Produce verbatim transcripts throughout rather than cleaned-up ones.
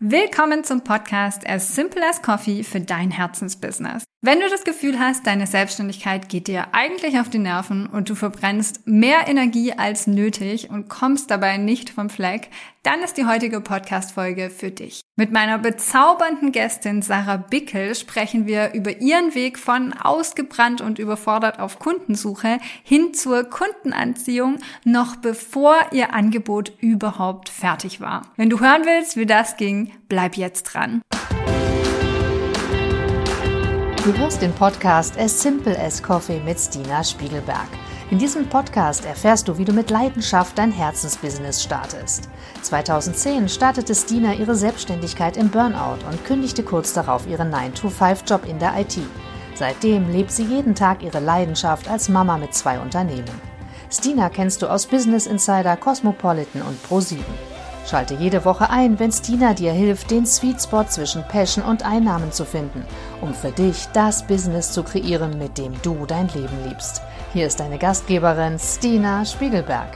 Willkommen zum Podcast As Simple as Coffee für dein Herzensbusiness. Wenn du das Gefühl hast, deine Selbstständigkeit geht dir eigentlich auf die Nerven und du verbrennst mehr Energie als nötig und kommst dabei nicht vom Fleck, dann ist die heutige Podcast-Folge für dich. Mit meiner bezaubernden Gästin Sarah Bickel sprechen wir über ihren Weg von ausgebrannt und überfordert auf Kundensuche hin zur Kundenanziehung, noch bevor ihr Angebot überhaupt fertig war. Wenn du hören willst, wie das ging, bleib jetzt dran. Du hörst den Podcast As Simple as Coffee mit Stina Spiegelberg. In diesem Podcast erfährst du, wie du mit Leidenschaft dein Herzensbusiness startest. zweitausendzehn startete Stina ihre Selbstständigkeit im Burnout und kündigte kurz darauf ihren nine to five Job in der I T. Seitdem lebt sie jeden Tag ihre Leidenschaft als Mama mit zwei Unternehmen. Stina kennst du aus Business Insider, Cosmopolitan und Pro sieben. Schalte jede Woche ein, wenn Stina dir hilft, den Sweet Spot zwischen Passion und Einnahmen zu finden, um für dich das Business zu kreieren, mit dem du dein Leben liebst. Hier ist deine Gastgeberin Stina Spiegelberg.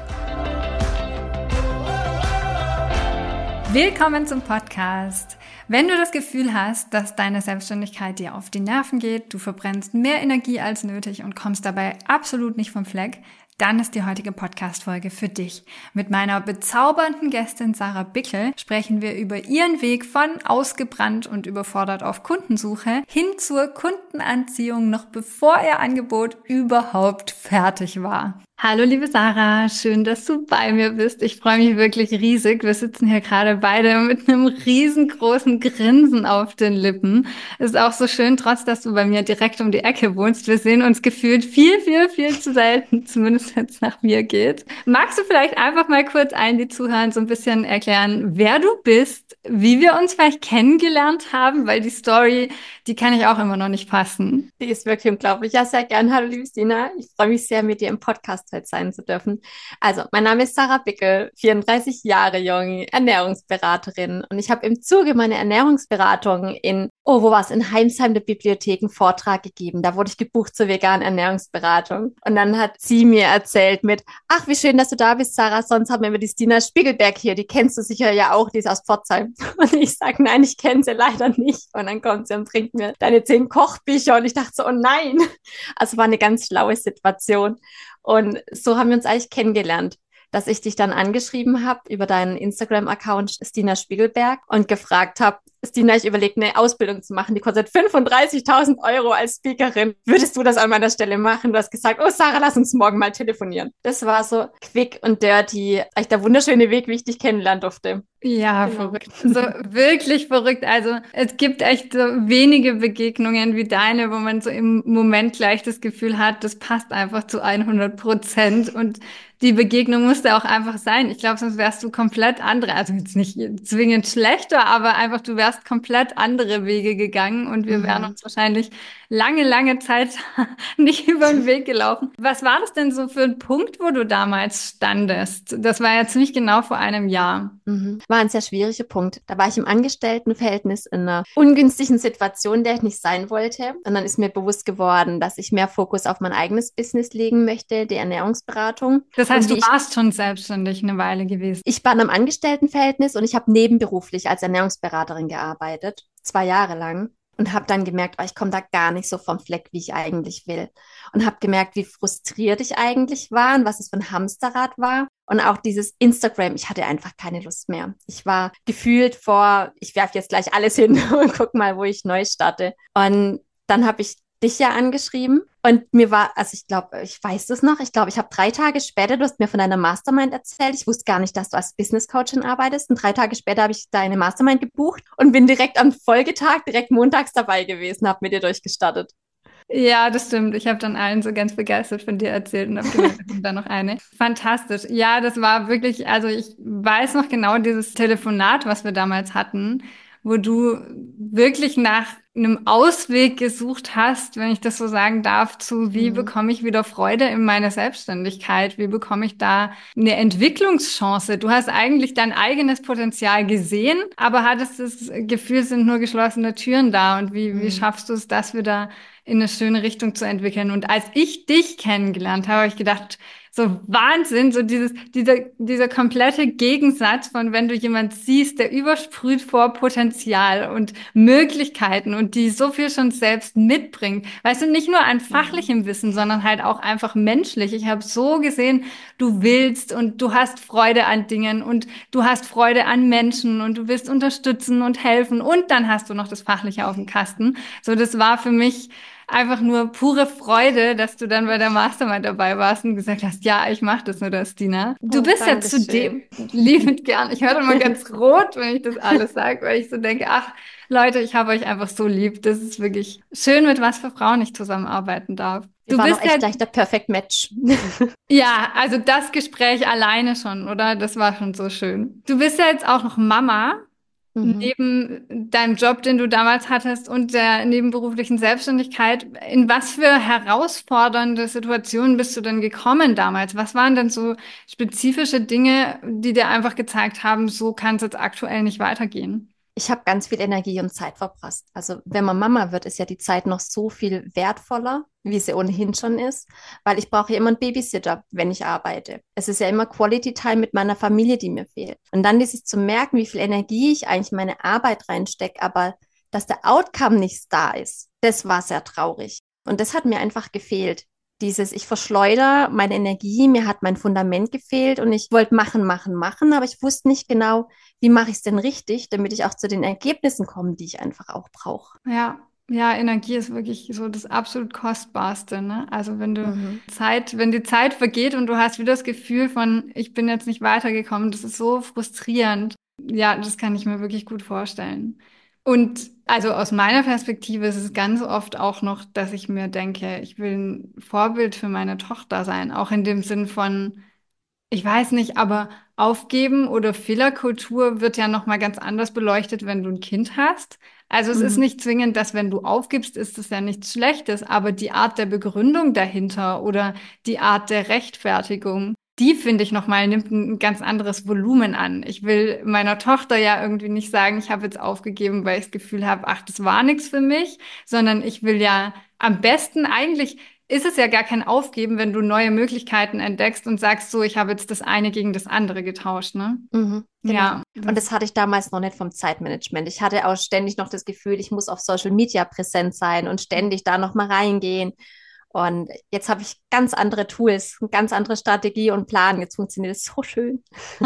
Willkommen zum Podcast. Wenn du das Gefühl hast, dass deine Selbstständigkeit dir auf die Nerven geht, du verbrennst mehr Energie als nötig und kommst dabei absolut nicht vom Fleck, dann ist die heutige Podcast-Folge für dich. Mit meiner bezaubernden Gästin Sarah Bickel sprechen wir über ihren Weg von ausgebrannt und überfordert auf Kundensuche hin zur Kundenanziehung, noch bevor ihr Angebot überhaupt fertig war. Hallo liebe Sarah, schön, dass du bei mir bist. Ich freue mich wirklich riesig. Wir sitzen hier gerade beide mit einem riesengroßen Grinsen auf den Lippen. Ist auch so schön, trotz dass du bei mir direkt um die Ecke wohnst. Wir sehen uns gefühlt viel, viel, viel zu selten, zumindest wenn es nach mir geht. Magst du vielleicht einfach mal kurz allen, die zuhören, so ein bisschen erklären, wer du bist, wie wir uns vielleicht kennengelernt haben? Weil die Story, die kann ich auch immer noch nicht fassen. Die ist wirklich unglaublich. Ja, sehr gern. Hallo liebe Stina. Ich freue mich sehr, mit dir im Podcast heute sein zu dürfen. Also, mein Name ist Sarah Bickel, vierunddreißig Jahre jung, Ernährungsberaterin. Und ich habe im Zuge meiner Ernährungsberatung in, oh, wo war es, in Heimsheim der Bibliothek einen Vortrag gegeben. Da wurde ich gebucht zur veganen Ernährungsberatung. Und dann hat sie mir erzählt mit, ach, wie schön, dass du da bist, Sarah. Sonst haben wir immer die Stina Spiegelberg hier. Die kennst du sicher ja auch, die ist aus Pforzheim. Und ich sage, nein, ich kenne sie leider nicht. Und dann kommt sie und bringt mir deine zehn Kochbücher. Und ich dachte so, oh nein. Also war eine ganz schlaue Situation. Und so haben wir uns eigentlich kennengelernt, dass ich dich dann angeschrieben habe über deinen Instagram-Account Stina Spiegelberg und gefragt habe, Stina, ich überlege eine Ausbildung zu machen, die kostet fünfunddreißigtausend Euro als Speakerin. Würdest du das an meiner Stelle machen? Du hast gesagt, oh Sarah, lass uns morgen mal telefonieren. Das war so quick und dirty, echt der wunderschöne Weg, wie ich dich kennenlernen durfte. Ja, genau. Verrückt. So wirklich verrückt. Also es gibt echt so wenige Begegnungen wie deine, wo man so im Moment gleich das Gefühl hat, das passt einfach zu hundert Prozent und die Begegnung musste auch einfach sein. Ich glaube, sonst wärst du komplett andere, also jetzt nicht zwingend schlechter, aber einfach du wärst komplett andere Wege gegangen und wir mhm. wären uns wahrscheinlich lange, lange Zeit nicht über den Weg gelaufen. Was war das denn so für ein Punkt, wo du damals standest? Das war ja ziemlich genau vor einem Jahr. Mhm. War ein sehr schwieriger Punkt. Da war ich im Angestelltenverhältnis in einer ungünstigen Situation, in der ich nicht sein wollte. Und dann ist mir bewusst geworden, dass ich mehr Fokus auf mein eigenes Business legen möchte, die Ernährungsberatung. Das heißt, du warst schon selbstständig eine Weile gewesen. Ich war in einem Angestelltenverhältnis und ich habe nebenberuflich als Ernährungsberaterin gearbeitet, zwei Jahre lang. Und habe dann gemerkt, oh, ich komme da gar nicht so vom Fleck, wie ich eigentlich will. Und habe gemerkt, wie frustriert ich eigentlich war und was es für ein Hamsterrad war. Und auch dieses Instagram, ich hatte einfach keine Lust mehr. Ich war gefühlt vor, ich werfe jetzt gleich alles hin und guck mal, wo ich neu starte. Und dann habe ich dich ja angeschrieben und mir war, also ich glaube, ich weiß das noch, ich glaube, ich habe drei Tage später, du hast mir von deiner Mastermind erzählt, ich wusste gar nicht, dass du als Business Coachin arbeitest und drei Tage später habe ich deine Mastermind gebucht und bin direkt am Folgetag, direkt montags dabei gewesen, habe mit dir durchgestartet. Ja, das stimmt. Ich habe dann allen so ganz begeistert von dir erzählt und habe gedacht, da kommt da noch eine. Fantastisch. Ja, das war wirklich, also ich weiß noch genau dieses Telefonat, was wir damals hatten, wo du wirklich nach einem Ausweg gesucht hast, wenn ich das so sagen darf, zu wie mhm. bekomme ich wieder Freude in meiner Selbstständigkeit? Wie bekomme ich da eine Entwicklungschance? Du hast eigentlich dein eigenes Potenzial gesehen, aber hattest das Gefühl, es sind nur geschlossene Türen da. Und wie, mhm. wie schaffst du es, das wieder in eine schöne Richtung zu entwickeln. Und als ich dich kennengelernt habe, habe ich gedacht, so Wahnsinn, so dieses, dieser, dieser komplette Gegensatz von, wenn du jemand siehst, der übersprüht vor Potenzial und Möglichkeiten und die so viel schon selbst mitbringt. Weißt du, nicht nur an fachlichem Wissen, sondern halt auch einfach menschlich. Ich habe so gesehen, du willst und du hast Freude an Dingen und du hast Freude an Menschen und du willst unterstützen und helfen und dann hast du noch das Fachliche auf dem Kasten. So, das war für mich einfach nur pure Freude, dass du dann bei der Mastermind dabei warst und gesagt hast, ja, ich mache das nur, das, Dina. Du Oh, bist ja danke zudem schön. liebend gern. Ich werde immer ganz rot, wenn ich das alles sage, weil ich so denke, ach, Leute, ich habe euch einfach so lieb. Das ist wirklich schön, mit was für Frauen ich zusammenarbeiten darf. Wir Du waren bist auch echt ja, gleich der Perfect Match. ja, also das Gespräch alleine schon, oder? Das war schon so schön. Du bist ja jetzt auch noch Mama. Mhm. Neben deinem Job, den du damals hattest und der nebenberuflichen Selbstständigkeit, in was für herausfordernde Situationen bist du denn gekommen damals? Was waren denn so spezifische Dinge, die dir einfach gezeigt haben, so kann es jetzt aktuell nicht weitergehen? Ich habe ganz viel Energie und Zeit verprasst. Also wenn man Mama wird, ist ja die Zeit noch so viel wertvoller, wie sie ohnehin schon ist, weil ich brauche ja immer einen Babysitter, wenn ich arbeite. Es ist ja immer Quality Time mit meiner Familie, die mir fehlt. Und dann dieses zu merken, wie viel Energie ich eigentlich in meine Arbeit reinstecke, aber dass der Outcome nicht da ist, das war sehr traurig. Und das hat mir einfach gefehlt. Dieses, ich verschleudere meine Energie, mir hat mein Fundament gefehlt und ich wollte machen, machen, machen, aber ich wusste nicht genau, wie mache ich es denn richtig, damit ich auch zu den Ergebnissen komme, die ich einfach auch brauche. Ja, ja, Energie ist wirklich so das absolut Kostbarste, ne? Also wenn du Mhm. Zeit, wenn die Zeit vergeht und du hast wieder das Gefühl von, ich bin jetzt nicht weitergekommen, das ist so frustrierend. Ja, das kann ich mir wirklich gut vorstellen. Und also aus meiner Perspektive ist es ganz oft auch noch, dass ich mir denke, ich will ein Vorbild für meine Tochter sein, auch in dem Sinn von, ich weiß nicht, aber Aufgeben oder Fehlerkultur wird ja noch mal ganz anders beleuchtet, wenn du ein Kind hast. Also es ist Mhm. nicht zwingend, dass wenn du aufgibst, ist es ja nichts Schlechtes, aber die Art der Begründung dahinter oder die Art der Rechtfertigung, die finde ich noch mal nimmt ein ganz anderes Volumen an. Ich will meiner Tochter ja irgendwie nicht sagen, ich habe jetzt aufgegeben, weil ich das Gefühl habe, ach, das war nichts für mich, sondern ich will ja am besten eigentlich ist es ja gar kein Aufgeben, wenn du neue Möglichkeiten entdeckst und sagst, so, ich habe jetzt das eine gegen das andere getauscht, ne? Mhm. Genau. Ja, Und das, das hatte ich damals noch nicht vom Zeitmanagement. Ich hatte auch ständig noch das Gefühl, ich muss auf Social Media präsent sein und ständig da noch mal reingehen. Und jetzt habe ich ganz andere Tools, eine ganz andere Strategie und Plan. Jetzt funktioniert es so schön.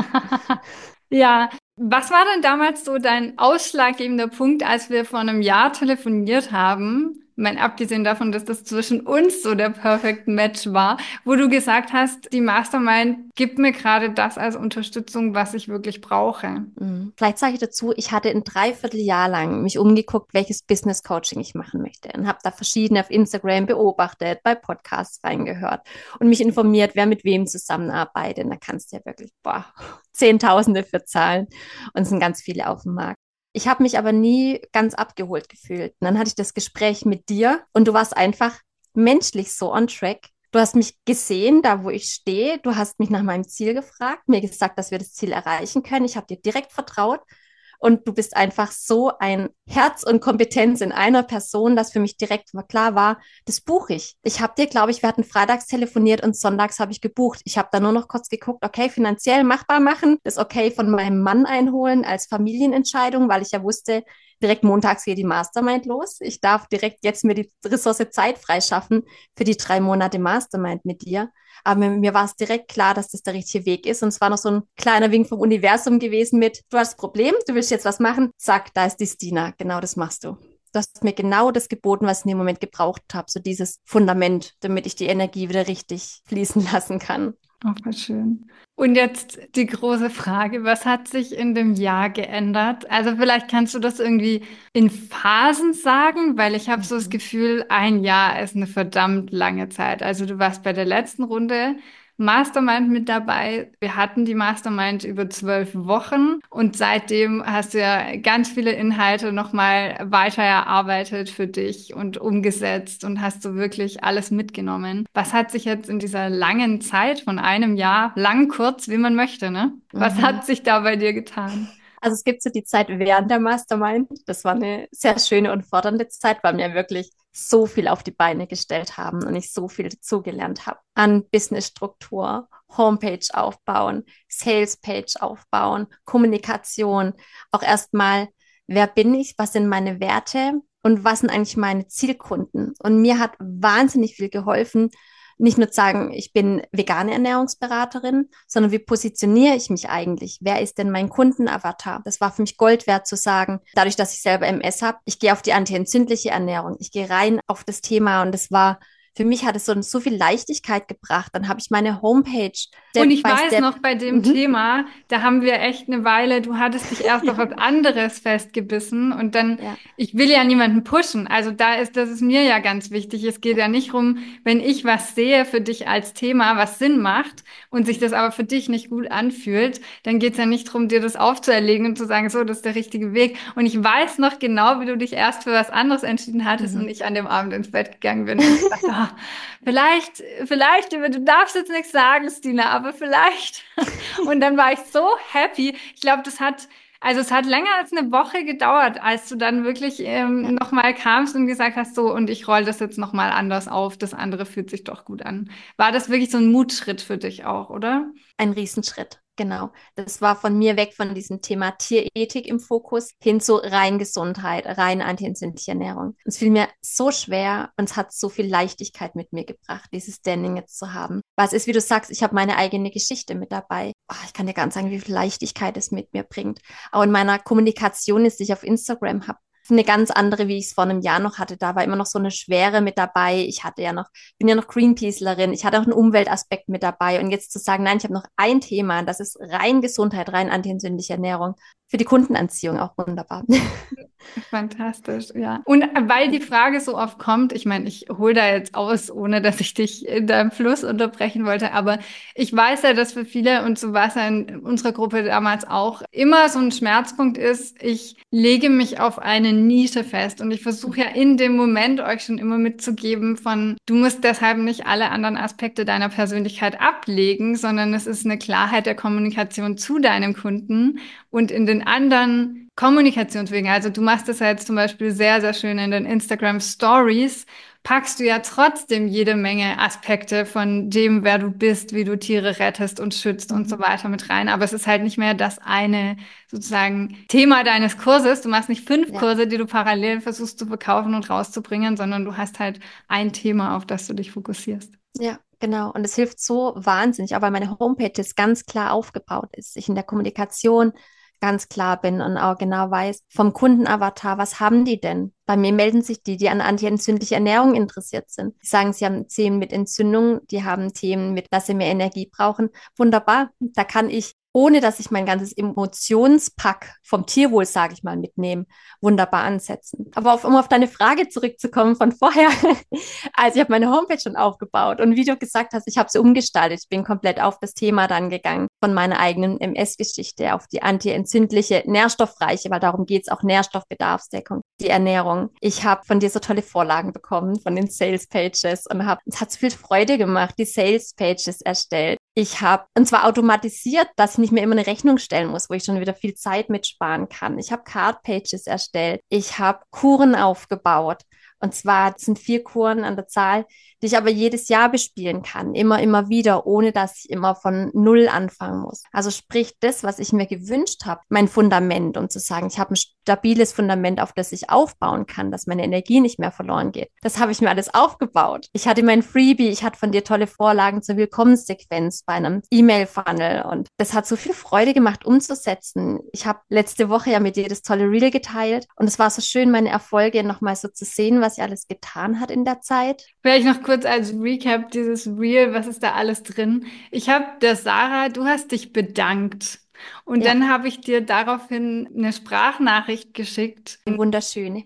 ja. Was war denn damals so dein ausschlaggebender Punkt, als wir vor einem Jahr telefoniert haben? Ich meine, abgesehen davon, dass das zwischen uns so der Perfect Match war, wo du gesagt hast, die Mastermind gibt mir gerade das als Unterstützung, was ich wirklich brauche. Mhm. Vielleicht sage ich dazu, ich hatte ein Dreivierteljahr lang mich umgeguckt, welches Business Coaching ich machen möchte und habe da verschiedene auf Instagram beobachtet, bei Podcasts reingehört und mich informiert, wer mit wem zusammenarbeitet. Und da kannst du ja wirklich, boah, Zehntausende für zahlen und es sind ganz viele auf dem Markt. Ich habe mich aber nie ganz abgeholt gefühlt. Und dann hatte ich das Gespräch mit dir und du warst einfach menschlich so on track. Du hast mich gesehen, da wo ich stehe. Du hast mich nach meinem Ziel gefragt, mir gesagt, dass wir das Ziel erreichen können. Ich habe dir direkt vertraut und du bist einfach so ein Herz und Kompetenz in einer Person, dass für mich direkt klar war, das buche ich. Ich habe dir, glaube ich, wir hatten freitags telefoniert und sonntags habe ich gebucht. Ich habe da nur noch kurz geguckt, okay, finanziell machbar machen, das okay von meinem Mann einholen als Familienentscheidung, weil ich ja wusste, direkt montags geht die Mastermind los. Ich darf direkt jetzt mir die Ressource Zeit freischaffen für die drei Monate Mastermind mit dir. Aber mir, mir war es direkt klar, dass das der richtige Weg ist. Und es war noch so ein kleiner Wink vom Universum gewesen mit, du hast ein Problem, du willst jetzt was machen, zack, da ist die Stina. Genau das machst du. Du hast mir genau das geboten, was ich in dem Moment gebraucht habe. So dieses Fundament, damit ich die Energie wieder richtig fließen lassen kann. Oh, voll schön. Und jetzt die große Frage, was hat sich in dem Jahr geändert? Also vielleicht kannst du das irgendwie in Phasen sagen, weil ich habe so das Mhm. Gefühl, ein Jahr ist eine verdammt lange Zeit. Also du warst bei der letzten Runde Mastermind mit dabei. Wir hatten die Mastermind über zwölf Wochen und seitdem hast du ja ganz viele Inhalte nochmal weiter erarbeitet für dich und umgesetzt und hast du wirklich alles mitgenommen. Was hat sich jetzt in dieser langen Zeit von einem Jahr, lang, kurz, wie man möchte, ne? Was Mhm. hat sich da bei dir getan? Also es gibt so die Zeit während der Mastermind. Das war eine sehr schöne und fordernde Zeit, weil wir wirklich so viel auf die Beine gestellt haben und ich so viel dazugelernt habe an Businessstruktur, Homepage aufbauen, Salespage aufbauen, Kommunikation, auch erstmal, wer bin ich, was sind meine Werte und was sind eigentlich meine Zielkunden? Und mir hat wahnsinnig viel geholfen, nicht nur zu sagen, ich bin vegane Ernährungsberaterin, sondern wie positioniere ich mich eigentlich? Wer ist denn mein Kundenavatar? Das war für mich Gold wert zu sagen, dadurch, dass ich selber M S habe, ich gehe auf die antientzündliche Ernährung, ich gehe rein auf das Thema und das war, für mich hat es so, so viel Leichtigkeit gebracht. Dann habe ich meine Homepage Step Und ich by weiß Step. noch, bei dem Mhm. Thema, da haben wir echt eine Weile, du hattest dich erst auf was anderes festgebissen und dann, Ja. ich will ja niemanden pushen. Also da ist, das ist mir ja ganz wichtig. Es geht ja nicht rum, wenn ich was sehe für dich als Thema, was Sinn macht und sich das aber für dich nicht gut anfühlt, dann geht es ja nicht darum, dir das aufzuerlegen und zu sagen, so, das ist der richtige Weg. Und ich weiß noch genau, wie du dich erst für was anderes entschieden hattest und Mhm. ich an dem Abend ins Bett gegangen bin und ich dachte, ah, vielleicht, vielleicht, du darfst jetzt nichts sagen, Stina, aber vielleicht. Und dann war ich so happy. Ich glaube, das hat, also es hat länger als eine Woche gedauert, als du dann wirklich Ja. ähm, nochmal kamst und gesagt hast, so, und ich roll das jetzt nochmal anders auf. Das andere fühlt sich doch gut an. War das wirklich so ein Mutschritt für dich auch, oder? Ein Riesenschritt, genau. Das war von mir weg von diesem Thema Tierethik im Fokus hin zu rein Gesundheit, rein antientzündliche Ernährung. Es fiel mir so schwer und es hat so viel Leichtigkeit mit mir gebracht, dieses Standing jetzt zu haben. Was ist, wie du sagst, ich habe meine eigene Geschichte mit dabei. Oh, ich kann dir gar nicht sagen, wie viel Leichtigkeit es mit mir bringt. Auch in meiner Kommunikation, die ich auf Instagram habe, eine ganz andere, wie ich es vor einem Jahr noch hatte. Da war immer noch so eine Schwere mit dabei. Ich hatte ja noch, bin ja noch Greenpeacelerin. Ich hatte auch einen Umweltaspekt mit dabei. Und jetzt zu sagen, nein, ich habe noch ein Thema, das ist rein Gesundheit, rein antientzündliche Ernährung. Für die Kundenanziehung auch wunderbar. Fantastisch, ja. Und weil die Frage so oft kommt, ich meine, ich hole da jetzt aus, ohne dass ich dich in deinem Fluss unterbrechen wollte, aber ich weiß ja, dass für viele, und so war es ja in unserer Gruppe damals auch, immer so ein Schmerzpunkt ist, ich lege mich auf eine Nische fest und ich versuche ja in dem Moment euch schon immer mitzugeben von, du musst deshalb nicht alle anderen Aspekte deiner Persönlichkeit ablegen, sondern es ist eine Klarheit der Kommunikation zu deinem Kunden und in den anderen Kommunikationswegen. Also du machst das ja jetzt zum Beispiel sehr, sehr schön in den Instagram Stories, packst du ja trotzdem jede Menge Aspekte von dem, wer du bist, wie du Tiere rettest und schützt und so weiter mit rein. Aber es ist halt nicht mehr das eine sozusagen Thema deines Kurses. Du machst nicht fünf Ja. Kurse, die du parallel versuchst zu verkaufen und rauszubringen, sondern du hast halt ein Thema, auf das du dich fokussierst. Ja, genau. Und es hilft so wahnsinnig, auch weil meine Homepage jetzt ganz klar aufgebaut ist. Ich in der Kommunikation ganz klar bin und auch genau weiß, vom Kundenavatar, was haben die denn? Bei mir melden sich die, die an antientzündliche Ernährung interessiert sind. Die sagen, sie haben Themen mit Entzündung, die haben Themen mit, dass sie mehr Energie brauchen. Wunderbar. Da kann ich, ohne dass ich mein ganzes Emotionspack vom Tierwohl, sage ich mal, mitnehme, wunderbar ansetzen. Aber auf, um auf deine Frage zurückzukommen von vorher, also ich habe meine Homepage schon aufgebaut und wie du gesagt hast, ich habe sie umgestaltet. Ich bin komplett auf das Thema dann gegangen, von meiner eigenen M S-Geschichte auf die antientzündliche, nährstoffreiche, weil darum geht's auch Nährstoffbedarfsdeckung, die Ernährung. Ich habe von dir so tolle Vorlagen bekommen, von den Sales Pages und habe, es hat so viel Freude gemacht, die Sales Pages erstellt. Ich habe, und zwar automatisiert, dass ich nicht mehr immer eine Rechnung stellen muss, wo ich schon wieder viel Zeit mitsparen kann. Ich habe Card Pages erstellt. Ich habe Kuren aufgebaut. Und zwar sind vier Kuren an der Zahl, die ich aber jedes Jahr bespielen kann, immer, immer wieder, ohne dass ich immer von Null anfangen muss. Also sprich das, was ich mir gewünscht habe, mein Fundament, um zu sagen, ich habe ein stabiles Fundament, auf das ich aufbauen kann, dass meine Energie nicht mehr verloren geht. Das habe ich mir alles aufgebaut. Ich hatte mein Freebie, ich hatte von dir tolle Vorlagen zur Willkommenssequenz bei einem E-Mail-Funnel und das hat so viel Freude gemacht, umzusetzen. Ich habe letzte Woche ja mit dir das tolle Reel geteilt und es war so schön, meine Erfolge nochmal so zu sehen, was sie alles getan hat in der Zeit. Vielleicht noch kurz als Recap dieses Reel, was ist da alles drin? Ich habe der Sarah, du hast dich bedankt. Und Ja, dann habe ich dir daraufhin eine Sprachnachricht geschickt, eine wunderschöne.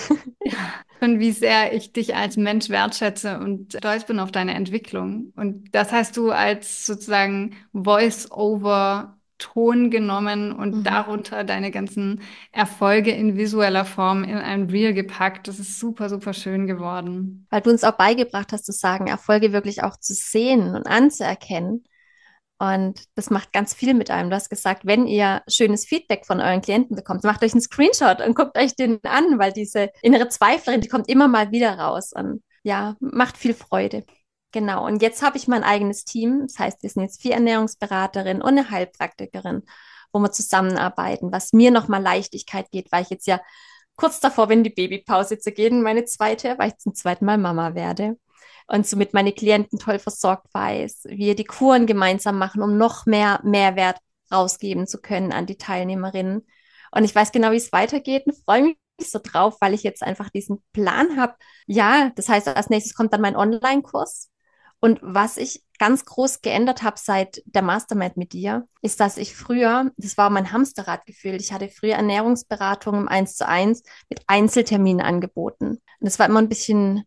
von wie sehr ich dich als Mensch wertschätze und stolz bin auf deine Entwicklung. Und das hast du als sozusagen Voice-over Ton genommen und Mhm. darunter deine ganzen Erfolge in visueller Form in ein Reel gepackt. Das ist super, super schön geworden. Weil du uns auch beigebracht hast, zu sagen, Erfolge wirklich auch zu sehen und anzuerkennen. Und das macht ganz viel mit einem. Du hast gesagt, wenn ihr schönes Feedback von euren Klienten bekommt, macht euch einen Screenshot und guckt euch den an, weil diese innere Zweiflerin, die kommt immer mal wieder raus und ja, macht viel Freude. Genau. Und jetzt habe ich mein eigenes Team. Das heißt, wir sind jetzt vier Ernährungsberaterinnen und eine Heilpraktikerin, wo wir zusammenarbeiten, was mir nochmal Leichtigkeit geht, weil ich jetzt ja kurz davor bin, in die Babypause zu gehen, meine zweite, weil ich zum zweiten Mal Mama werde. Und somit meine Klienten toll versorgt weiß, wir die Kuren gemeinsam machen, um noch mehr Mehrwert rausgeben zu können an die Teilnehmerinnen. Und ich weiß genau, wie es weitergeht und freue mich so drauf, weil ich jetzt einfach diesen Plan habe. Ja, das heißt, als nächstes kommt dann mein Online-Kurs. Und was ich ganz groß geändert habe seit der Mastermind mit dir, ist, dass ich früher, das war mein Hamsterradgefühl, ich hatte früher Ernährungsberatung im Eins zu eins mit Einzelterminen angeboten. Und das war immer ein bisschen,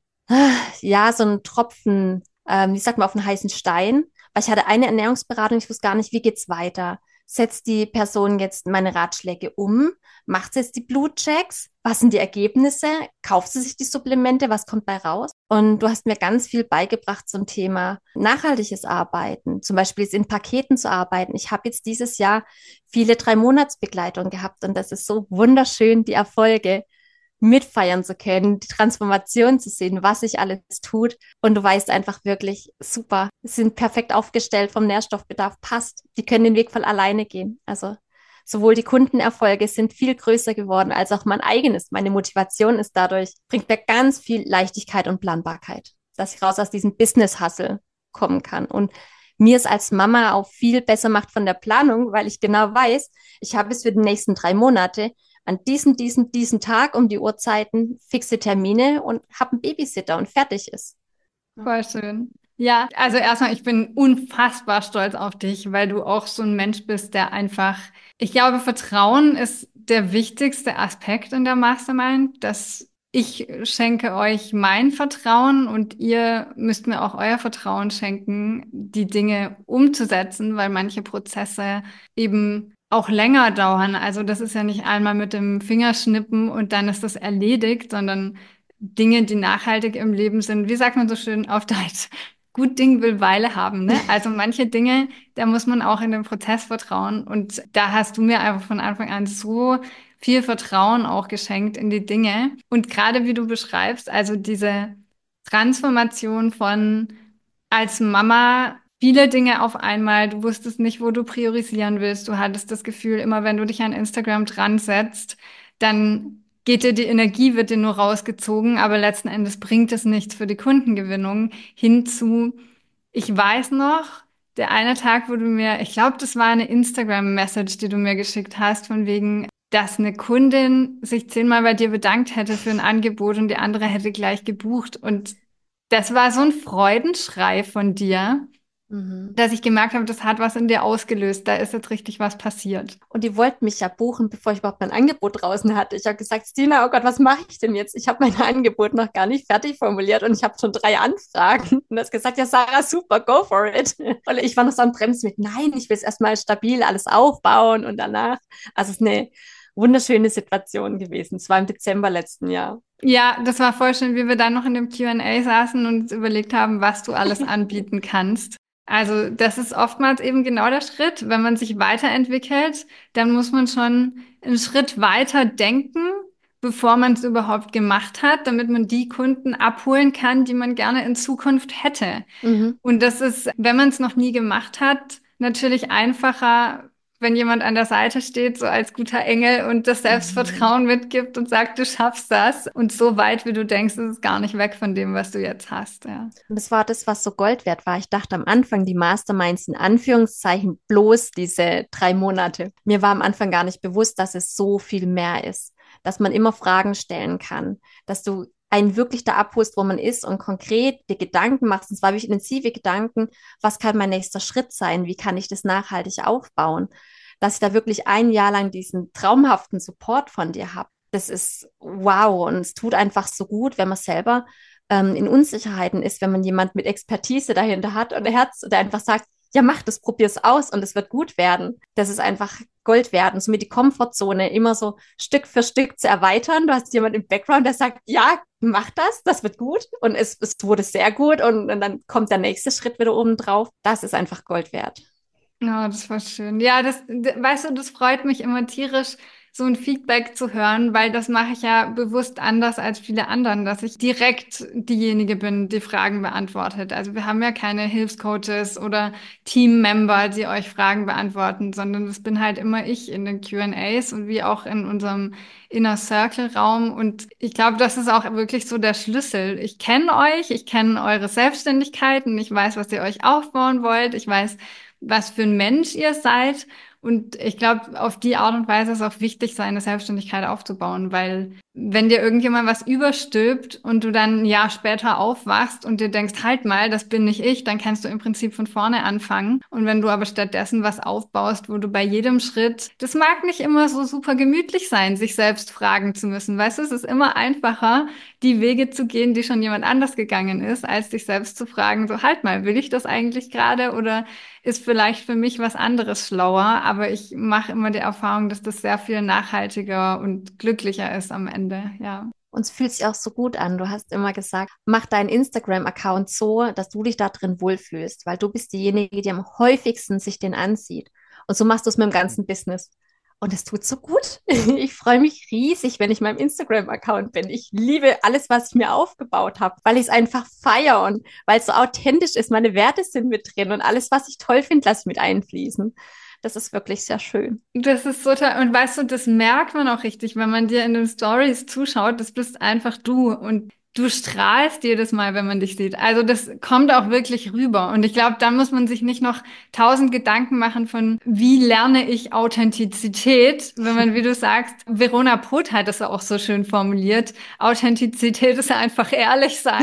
ja, so ein Tropfen, ähm, wie sagt man, auf einen heißen Stein. Weil ich hatte eine Ernährungsberatung, ich wusste gar nicht, wie geht's weiter. Setzt die Person jetzt meine Ratschläge um? Macht sie jetzt die Blutchecks? Was sind die Ergebnisse? Kauft sie sich die Supplemente? Was kommt bei raus? Und du hast mir ganz viel beigebracht zum Thema nachhaltiges Arbeiten, zum Beispiel jetzt in Paketen zu arbeiten. Ich habe jetzt dieses Jahr viele Drei-Monats-Begleitungen gehabt und das ist so wunderschön, die Erfolge mitfeiern zu können, die Transformation zu sehen, was sich alles tut. Und du weißt einfach wirklich, super, sind perfekt aufgestellt, vom Nährstoffbedarf passt. Die können den Weg voll alleine gehen. Also sowohl die Kundenerfolge sind viel größer geworden, als auch mein eigenes. Meine Motivation ist dadurch, bringt mir ganz viel Leichtigkeit und Planbarkeit, dass ich raus aus diesem Business-Hustle kommen kann. Und mir es als Mama auch viel besser macht von der Planung, weil ich genau weiß, ich habe es für die nächsten drei Monate an diesem, diesem, diesen Tag um die Uhrzeiten fixe Termine und habe einen Babysitter und fertig ist. Voll schön. Ja, also erstmal, ich bin unfassbar stolz auf dich, weil du auch so ein Mensch bist, der einfach, ich glaube, Vertrauen ist der wichtigste Aspekt in der Mastermind, dass ich schenke euch mein Vertrauen und ihr müsst mir auch euer Vertrauen schenken, die Dinge umzusetzen, weil manche Prozesse eben auch länger dauern. Also das ist ja nicht einmal mit dem Fingerschnippen und dann ist das erledigt, sondern Dinge, die nachhaltig im Leben sind. Wie sagt man so schön auf Deutsch? Gut Ding will Weile haben, ne? Also manche Dinge, da muss man auch in den Prozess vertrauen. Und da hast du mir einfach von Anfang an so viel Vertrauen auch geschenkt in die Dinge. Und gerade wie du beschreibst, also diese Transformation von als Mama viele Dinge auf einmal. Du wusstest nicht, wo du priorisieren willst. Du hattest das Gefühl, immer wenn du dich an Instagram dran setzt, dann geht dir die Energie, wird dir nur rausgezogen, aber letzten Endes bringt es nichts für die Kundengewinnung. Hinzu, ich weiß noch, der eine Tag, wo du mir, ich glaube, das war eine Instagram-Message, die du mir geschickt hast, von wegen, dass eine Kundin sich zehnmal bei dir bedankt hätte für ein Angebot und die andere hätte gleich gebucht. Und das war so ein Freudenschrei von dir, Mhm. dass ich gemerkt habe, das hat was in dir ausgelöst. Da ist jetzt richtig was passiert. Und die wollten mich ja buchen, bevor ich überhaupt mein Angebot draußen hatte. Ich habe gesagt, Stina, oh Gott, was mache ich denn jetzt? Ich habe mein Angebot noch gar nicht fertig formuliert und ich habe schon drei Anfragen. Und du hast gesagt, ja, Sarah, super, go for it. Und ich war noch so am Bremsen mit, nein, ich will es erstmal stabil alles aufbauen und danach. Also es ist eine wunderschöne Situation gewesen. Es war im Dezember letzten Jahr. Ja, das war voll schön, wie wir dann noch in dem Q and A saßen und uns überlegt haben, was du alles anbieten kannst. Also das ist oftmals eben genau der Schritt. Wenn man sich weiterentwickelt, dann muss man schon einen Schritt weiter denken, bevor man es überhaupt gemacht hat, damit man die Kunden abholen kann, die man gerne in Zukunft hätte. Mhm. Und das ist, wenn man es noch nie gemacht hat, natürlich einfacher, wenn jemand an der Seite steht, so als guter Engel und das Selbstvertrauen mitgibt und sagt, du schaffst das. Und so weit, wie du denkst, ist es gar nicht weg von dem, was du jetzt hast, ja. Und das war das, was so Gold wert war. Ich dachte am Anfang, die Masterminds in Anführungszeichen bloß diese drei Monate. Mir war am Anfang gar nicht bewusst, dass es so viel mehr ist, dass man immer Fragen stellen kann, dass du einen wirklich da abholst, wo man ist und konkret die Gedanken machst. Und zwar wirklich intensive Gedanken, was kann mein nächster Schritt sein? Wie kann ich das nachhaltig aufbauen? Dass ich da wirklich ein Jahr lang diesen traumhaften Support von dir habe. Das ist wow und es tut einfach so gut, wenn man selber ähm, in Unsicherheiten ist, wenn man jemand mit Expertise dahinter hat und der Herz, der einfach sagt, ja mach das, probier's aus und es wird gut werden. Das ist einfach Gold wert und somit die Komfortzone immer so Stück für Stück zu erweitern. Du hast jemand im Background, der sagt, ja, mach das, das wird gut und es, es wurde sehr gut und, und dann kommt der nächste Schritt wieder oben drauf. Das ist einfach Gold wert. Ja, das war schön. Ja, das, d- weißt du, das freut mich immer tierisch, so ein Feedback zu hören, weil das mache ich ja bewusst anders als viele anderen, dass ich direkt diejenige bin, die Fragen beantwortet. Also wir haben ja keine Hilfscoaches oder Teammember, die euch Fragen beantworten, sondern das bin halt immer ich in den Q and A's und wie auch in unserem Inner Circle Raum. Und ich glaube, das ist auch wirklich so der Schlüssel. Ich kenne euch, ich kenne eure Selbstständigkeiten, ich weiß, was ihr euch aufbauen wollt, ich weiß, was für ein Mensch ihr seid. Und ich glaube, auf die Art und Weise ist auch wichtig, seine Selbstständigkeit aufzubauen, weil wenn dir irgendjemand was überstülpt und du dann ein Jahr später aufwachst und dir denkst, halt mal, das bin nicht ich, dann kannst du im Prinzip von vorne anfangen. Und wenn du aber stattdessen was aufbaust, wo du bei jedem Schritt, das mag nicht immer so super gemütlich sein, sich selbst fragen zu müssen. Weißt du, es ist immer einfacher, die Wege zu gehen, die schon jemand anders gegangen ist, als dich selbst zu fragen, so halt mal, will ich das eigentlich gerade oder ist vielleicht für mich was anderes schlauer, aber ich mache immer die Erfahrung, dass das sehr viel nachhaltiger und glücklicher ist am Ende, ja. Und es fühlt sich auch so gut an. Du hast immer gesagt, mach deinen Instagram-Account so, dass du dich da drin wohlfühlst, weil du bist diejenige, die am häufigsten sich den ansieht. Und so machst du es mit dem ganzen Business. Und es tut so gut. Ich freue mich riesig, wenn ich meinem Instagram-Account bin. Ich liebe alles, was ich mir aufgebaut habe, weil ich es einfach feiere und weil es so authentisch ist. Meine Werte sind mit drin und alles, was ich toll finde, lasse ich mit einfließen. Das ist wirklich sehr schön. Das ist so toll. Und weißt du, das merkt man auch richtig, wenn man dir in den Stories zuschaut. Das bist einfach du. Und du strahlst jedes Mal, wenn man dich sieht. Also das kommt auch wirklich rüber. Und ich glaube, da muss man sich nicht noch tausend Gedanken machen von, wie lerne ich Authentizität? Wenn man, wie du sagst, Verona Poth hat das auch so schön formuliert. Authentizität ist ja einfach ehrlich sein.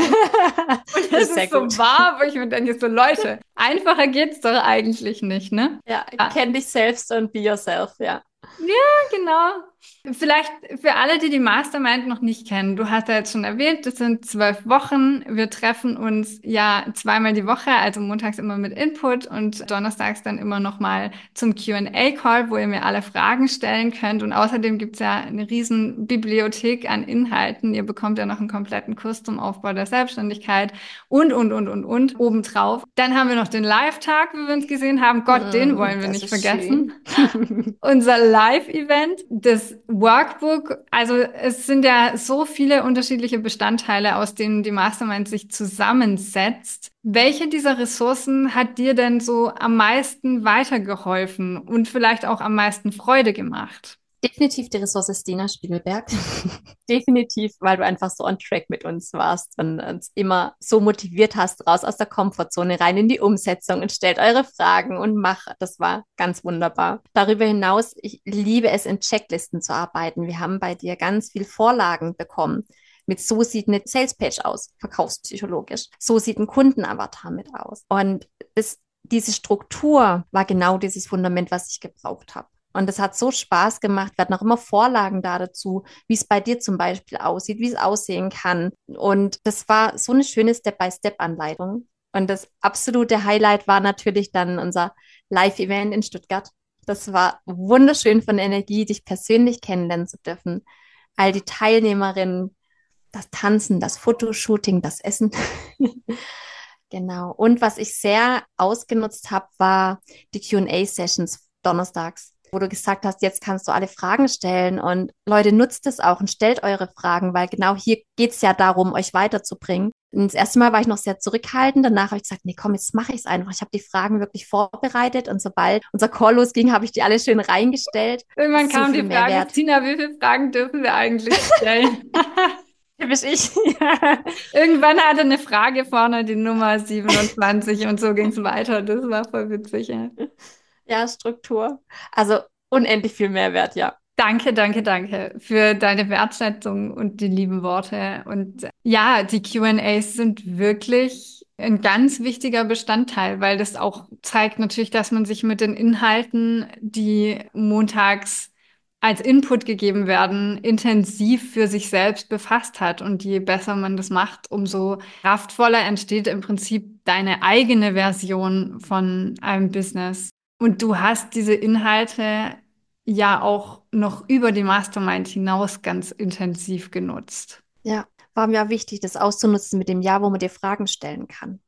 Und Das das ist sehr ist so gut. wahr, wo ich mir denke, so Leute, einfacher geht's doch eigentlich nicht, ne? Ja, Ja. kenn dich selbst und be yourself, ja. Ja, genau. Vielleicht für alle, die die Mastermind noch nicht kennen. Du hast ja jetzt schon erwähnt, das sind zwölf Wochen. Wir treffen uns ja zweimal die Woche, also montags immer mit Input und donnerstags dann immer noch mal zum Q and A-Call, wo ihr mir alle Fragen stellen könnt. Und außerdem gibt's ja eine riesen Bibliothek an Inhalten. Ihr bekommt ja noch einen kompletten Kurs zum Aufbau der Selbstständigkeit und, und, und, und, und obendrauf. Dann haben wir noch den Live-Tag, wie wir uns gesehen haben. Gott, den Mm, wollen wir das nicht ist vergessen. schön. Unser Live-Event, das Workbook, also es sind ja so viele unterschiedliche Bestandteile, aus denen die Mastermind sich zusammensetzt. Welche dieser Ressourcen hat dir denn so am meisten weitergeholfen und vielleicht auch am meisten Freude gemacht? Definitiv die Ressource Stina Spiegelberg. Definitiv, weil du einfach so on track mit uns warst und uns immer so motiviert hast, raus aus der Komfortzone, rein in die Umsetzung und stellt eure Fragen und macht. Das war ganz wunderbar. Darüber hinaus, ich liebe es, in Checklisten zu arbeiten. Wir haben bei dir ganz viel Vorlagen bekommen. Mit so sieht eine Salespage aus, verkaufspsychologisch. So sieht ein Kundenavatar mit aus. Und das, diese Struktur war genau dieses Fundament, was ich gebraucht habe. Und es hat so Spaß gemacht. Wir hatten auch immer Vorlagen da dazu, wie es bei dir zum Beispiel aussieht, wie es aussehen kann. Und das war so eine schöne Step-by-Step-Anleitung. Und das absolute Highlight war natürlich dann unser Live-Event in Stuttgart. Das war wunderschön von der Energie, dich persönlich kennenlernen zu dürfen. All die Teilnehmerinnen, das Tanzen, das Fotoshooting, das Essen. Genau. Und was ich sehr ausgenutzt habe, war die Q and A-Sessions donnerstags, wo du gesagt hast, jetzt kannst du alle Fragen stellen und Leute, nutzt es auch und stellt eure Fragen, weil genau hier geht es ja darum, euch weiterzubringen. Und das erste Mal war ich noch sehr zurückhaltend, danach habe ich gesagt, nee, komm, jetzt mache ich es einfach. Ich habe die Fragen wirklich vorbereitet und sobald unser Call losging, habe ich die alle schön reingestellt. Irgendwann So kam viel die Frage, Mehrwert. Tina, wie viele Fragen dürfen wir eigentlich stellen? Typisch ich. Ja. Irgendwann hatte eine Frage vorne die Nummer siebenundzwanzig und so ging es weiter. Das war voll witzig, ja. Ja, Struktur. Also unendlich viel Mehrwert, ja. Danke, danke, danke für deine Wertschätzung und die lieben Worte. Und ja, die Q and A's sind wirklich ein ganz wichtiger Bestandteil, weil das auch zeigt natürlich, dass man sich mit den Inhalten, die montags als Input gegeben werden, intensiv für sich selbst befasst hat. Und je besser man das macht, umso kraftvoller entsteht im Prinzip deine eigene Version von einem Business. Und du hast diese Inhalte ja auch noch über die Mastermind hinaus ganz intensiv genutzt. Ja, war mir wichtig, das auszunutzen mit dem Jahr, wo man dir Fragen stellen kann.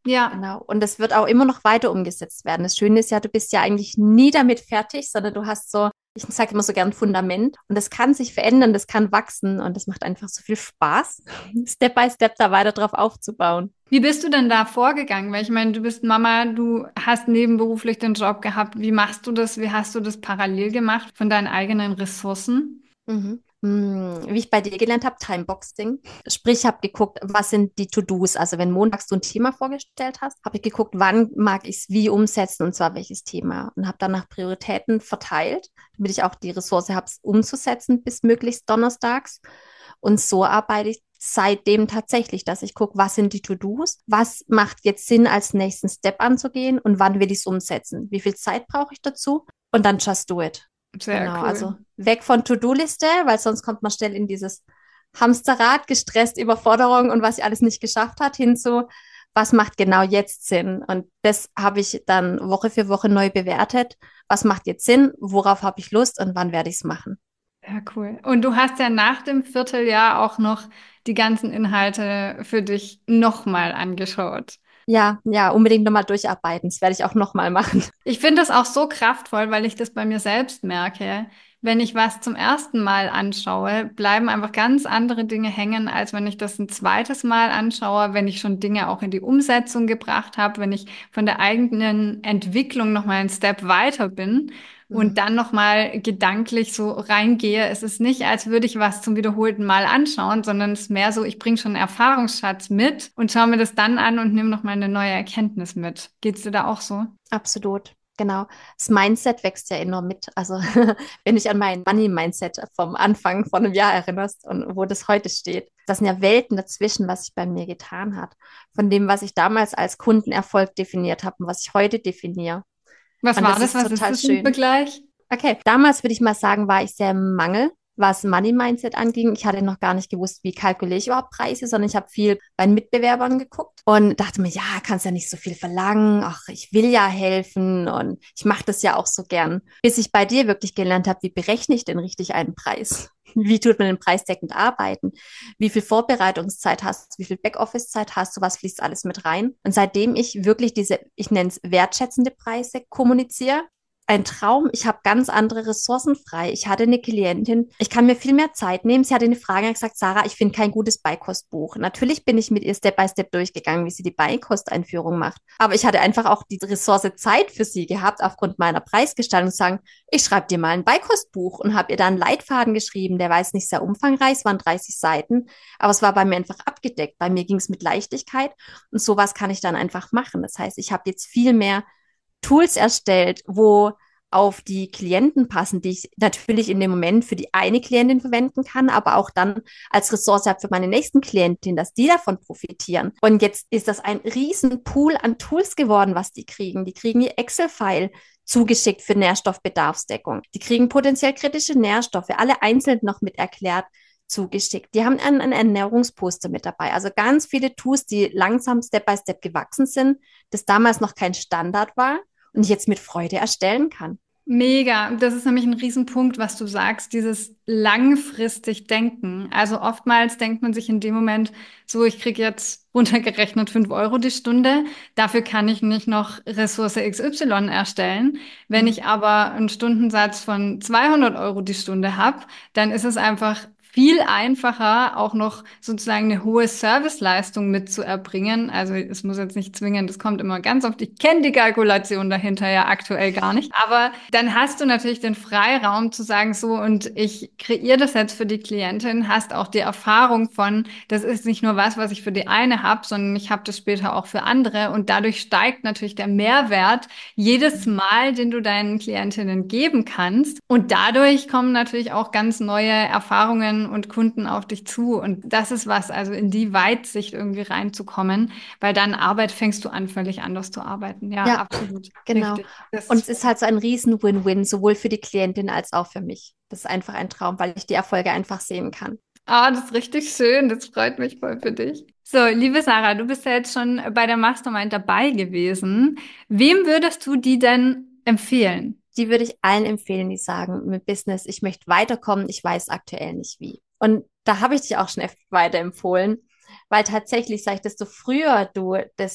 Ja. Genau. Und das wird auch immer noch weiter umgesetzt werden. Das Schöne ist ja, du bist ja eigentlich nie damit fertig, sondern du hast so, ich sage immer so gern Fundament. Und das kann sich verändern, das kann wachsen und das macht einfach so viel Spaß, Step by Step da weiter drauf aufzubauen. Wie bist du denn da vorgegangen? Weil ich meine, du bist Mama, du hast nebenberuflich den Job gehabt. Wie machst du das? Wie hast du das parallel gemacht von deinen eigenen Ressourcen? Mhm. Hm, Wie ich bei dir gelernt habe, Timeboxing. Sprich, ich habe geguckt, was sind die To-Dos. Also wenn montags du ein Thema vorgestellt hast, habe ich geguckt, wann mag ich es wie umsetzen und zwar welches Thema. Und habe dann nach Prioritäten verteilt, damit ich auch die Ressource habe, es umzusetzen bis möglichst donnerstags. Und so arbeite ich seitdem tatsächlich, dass ich gucke, was sind die To-Dos, was macht jetzt Sinn, als nächsten Step anzugehen und wann will ich es umsetzen. Wie viel Zeit brauche ich dazu? Und dann just do it. Sehr Genau, cool. also weg von To-Do-Liste, weil sonst kommt man schnell in dieses Hamsterrad, gestresst, Überforderung und was sie alles nicht geschafft hat, hin zu, was macht genau jetzt Sinn? Und das habe ich dann Woche für Woche neu bewertet. Was macht jetzt Sinn? Worauf habe ich Lust und wann werde ich es machen? Ja, cool. Und du hast ja nach dem Vierteljahr auch noch die ganzen Inhalte für dich nochmal angeschaut. Ja, ja, unbedingt nochmal durcharbeiten. Das werde ich auch nochmal machen. Ich finde das auch so kraftvoll, weil ich das bei mir selbst merke. Wenn ich was zum ersten Mal anschaue, bleiben einfach ganz andere Dinge hängen, als wenn ich das ein zweites Mal anschaue, wenn ich schon Dinge auch in die Umsetzung gebracht habe, wenn ich von der eigenen Entwicklung nochmal einen Step weiter bin und Mhm. dann nochmal gedanklich so reingehe. Es ist nicht, als würde ich was zum wiederholten Mal anschauen, sondern es ist mehr so, ich bringe schon einen Erfahrungsschatz mit und schaue mir das dann an und nehme nochmal eine neue Erkenntnis mit. Geht's dir da auch so? Absolut. Genau. Das Mindset wächst ja enorm mit. Also, wenn dich an mein Money-Mindset vom Anfang von einem Jahr erinnerst und wo das heute steht, das sind ja Welten dazwischen, was sich bei mir getan hat. Von dem, was ich damals als Kundenerfolg definiert habe und was ich heute definiere. Was Und war das das? ist Was ist total das im schön. Vergleich? Okay, damals würde ich mal sagen, war ich sehr im Mangel, was Money Mindset anging. Ich hatte noch gar nicht gewusst, wie kalkuliere ich überhaupt Preise, sondern ich habe viel bei den Mitbewerbern geguckt und dachte mir, ja, kannst ja nicht so viel verlangen. Ach, ich will ja helfen und ich mache das ja auch so gern. Bis ich bei dir wirklich gelernt habe, wie berechne ich denn richtig einen Preis? Wie tut man denn preisdeckend arbeiten? Wie viel Vorbereitungszeit hast du? Wie viel Backoffice-Zeit hast du? Was fließt alles mit rein? Und seitdem ich wirklich diese, ich nenne es wertschätzende Preise kommuniziere, ein Traum. Ich habe ganz andere Ressourcen frei. Ich hatte eine Klientin, ich kann mir viel mehr Zeit nehmen. Sie hatte eine Frage und gesagt, Sarah, ich finde kein gutes Beikostbuch. Natürlich bin ich mit ihr Step by Step durchgegangen, wie sie die Beikosteinführung macht. Aber ich hatte einfach auch die Ressource Zeit für sie gehabt, aufgrund meiner Preisgestaltung zu sagen, ich schreibe dir mal ein Beikostbuch und habe ihr dann einen Leitfaden geschrieben. Der war jetzt nicht sehr umfangreich, es waren dreißig Seiten, aber es war bei mir einfach abgedeckt. Bei mir ging es mit Leichtigkeit und sowas kann ich dann einfach machen. Das heißt, ich habe jetzt viel mehr Tools erstellt, wo auf die Klienten passen, die ich natürlich in dem Moment für die eine Klientin verwenden kann, aber auch dann als Ressource habe für meine nächsten Klientinnen, dass die davon profitieren. Und jetzt ist das ein riesen Pool an Tools geworden, was die kriegen. Die kriegen ihr Excel-File zugeschickt für Nährstoffbedarfsdeckung. Die kriegen potenziell kritische Nährstoffe, alle einzeln noch mit erklärt zugeschickt. Die haben einen, einen Ernährungsposter mit dabei. Also ganz viele Tools, die langsam Step by Step gewachsen sind, das damals noch kein Standard war und ich jetzt mit Freude erstellen kann. Mega. Das ist nämlich ein Riesenpunkt, was du sagst, dieses langfristig Denken. Also oftmals denkt man sich in dem Moment so, ich kriege jetzt runtergerechnet fünf Euro die Stunde. Dafür kann ich nicht noch Ressource X Y erstellen. Wenn Mhm. ich aber einen Stundensatz von zweihundert Euro die Stunde habe, dann ist es einfach viel einfacher, auch noch sozusagen eine hohe Serviceleistung mitzuerbringen. Also es muss jetzt nicht zwingend, es kommt immer ganz oft, ich kenne die Kalkulation dahinter ja aktuell gar nicht. Aber dann hast du natürlich den Freiraum zu sagen, so, und ich kreiere das jetzt für die Klientin, hast auch die Erfahrung von, das ist nicht nur was, was ich für die eine habe, sondern ich habe das später auch für andere. Und dadurch steigt natürlich der Mehrwert jedes Mal, den du deinen Klientinnen geben kannst. Und dadurch kommen natürlich auch ganz neue Erfahrungen und Kunden auf dich zu. Und das ist was, also in die Weitsicht irgendwie reinzukommen, weil dann Arbeit fängst du an, völlig anders zu arbeiten. Ja, Ja, absolut. genau. Richtig. Das Und ist es ist halt so ein riesen Win-Win, sowohl für die Klientin als auch für mich. Das ist einfach ein Traum, weil ich die Erfolge einfach sehen kann. Ah, das ist richtig schön. Das freut mich voll für dich. So, liebe Sarah, du bist ja jetzt schon bei der Mastermind dabei gewesen. Wem würdest du die denn empfehlen? Die würde ich allen empfehlen, die sagen, mit Business, ich möchte weiterkommen, ich weiß aktuell nicht wie. Und da habe ich dich auch schon weiterempfohlen, weil tatsächlich, sag ich, desto früher du das mit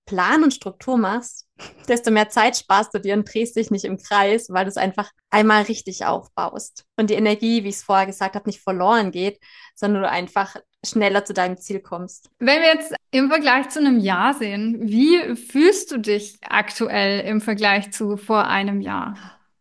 Plan und Struktur machst, desto mehr Zeit sparst du dir und drehst dich nicht im Kreis, weil du es einfach einmal richtig aufbaust. Und die Energie, wie ich es vorher gesagt habe, nicht verloren geht, sondern du einfach schneller zu deinem Ziel kommst. Wenn wir jetzt im Vergleich zu einem Jahr sehen, wie fühlst du dich aktuell im Vergleich zu vor einem Jahr?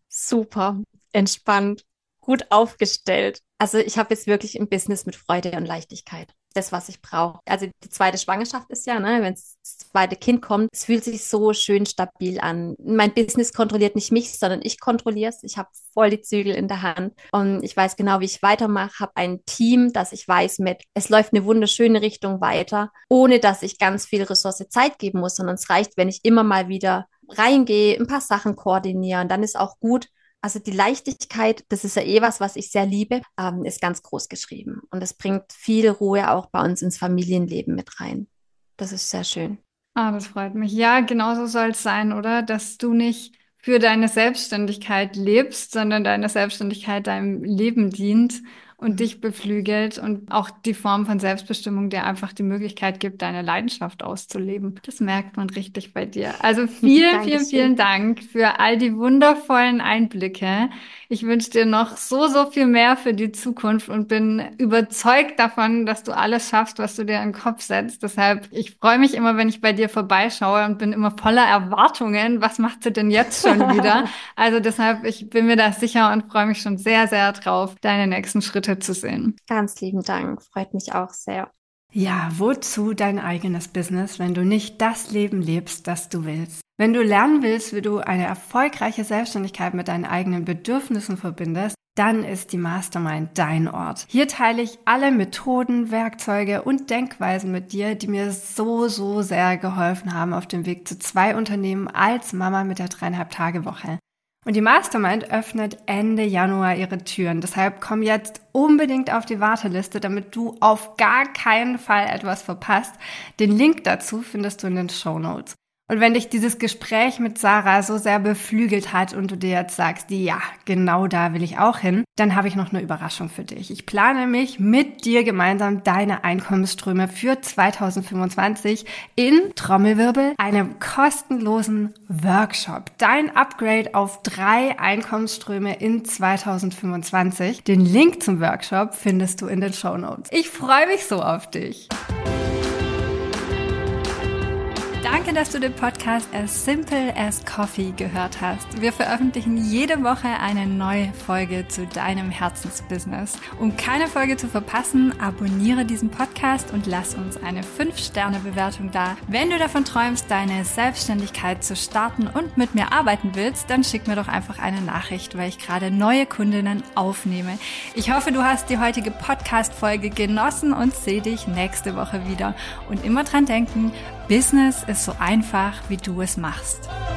Super, entspannt, gut aufgestellt. Also ich habe jetzt wirklich ein Business mit Freude und Leichtigkeit. Das, was ich brauche. Also die zweite Schwangerschaft ist ja, ne, wenn das zweite Kind kommt, es fühlt sich so schön stabil an. Mein Business kontrolliert nicht mich, sondern ich kontrolliere es. Ich habe voll die Zügel in der Hand und ich weiß genau, wie ich weitermache. Habe ein Team, das ich weiß mit, es läuft eine wunderschöne Richtung weiter, ohne dass ich ganz viel Ressource Zeit geben muss, sondern es reicht, wenn ich immer mal wieder reingehe, ein paar Sachen koordiniere und dann ist auch gut. Also die Leichtigkeit, das ist ja eh was, was ich sehr liebe, ähm, ist ganz groß geschrieben. Und es bringt viel Ruhe auch bei uns ins Familienleben mit rein. Das ist sehr schön. Ah, das freut mich. Ja, genauso soll es sein, oder? Dass du nicht für deine Selbstständigkeit lebst, sondern deine Selbstständigkeit deinem Leben dient und dich beflügelt und auch die Form von Selbstbestimmung dir einfach die Möglichkeit gibt, deine Leidenschaft auszuleben. Das merkt man richtig bei dir. Also vielen, vielen, vielen Dank für all die wundervollen Einblicke. Ich wünsche dir noch so, so viel mehr für die Zukunft und bin überzeugt davon, dass du alles schaffst, was du dir in den Kopf setzt. Deshalb, ich freue mich immer, wenn ich bei dir vorbeischaue und bin immer voller Erwartungen. Was macht sie denn jetzt schon wieder? Also deshalb, ich bin mir da sicher und freue mich schon sehr, sehr drauf, deine nächsten Schritte zu sehen. Ganz lieben Dank, freut mich auch sehr. Ja, wozu dein eigenes Business, wenn du nicht das Leben lebst, das du willst? Wenn du lernen willst, wie du eine erfolgreiche Selbstständigkeit mit deinen eigenen Bedürfnissen verbindest, dann ist die Mastermind dein Ort. Hier teile ich alle Methoden, Werkzeuge und Denkweisen mit dir, die mir so, so sehr geholfen haben auf dem Weg zu zwei Unternehmen als Mama mit der dreieinhalb Tage Woche. Und die Mastermind öffnet Ende Januar ihre Türen. Deshalb komm jetzt unbedingt auf die Warteliste, damit du auf gar keinen Fall etwas verpasst. Den Link dazu findest du in den Shownotes. Und wenn dich dieses Gespräch mit Sarah so sehr beflügelt hat und du dir jetzt sagst, ja, genau da will ich auch hin, dann habe ich noch eine Überraschung für dich. Ich plane mich mit dir gemeinsam deine Einkommensströme für zwanzig fünfundzwanzig in Trommelwirbel, einem kostenlosen Workshop. Dein Upgrade auf drei Einkommensströme in zwanzig fünfundzwanzig. Den Link zum Workshop findest du in den Shownotes. Ich freue mich so auf dich. Danke, dass du den Podcast As Simple as Coffee gehört hast. Wir veröffentlichen jede Woche eine neue Folge zu deinem Herzensbusiness. Um keine Folge zu verpassen, abonniere diesen Podcast und lass uns eine fünf Sterne Bewertung da. Wenn du davon träumst, deine Selbstständigkeit zu starten und mit mir arbeiten willst, dann schick mir doch einfach eine Nachricht, weil ich gerade neue Kundinnen aufnehme. Ich hoffe, du hast die heutige Podcast-Folge genossen und sehe dich nächste Woche wieder. Und immer dran denken, Business ist so einfach, wie du es machst.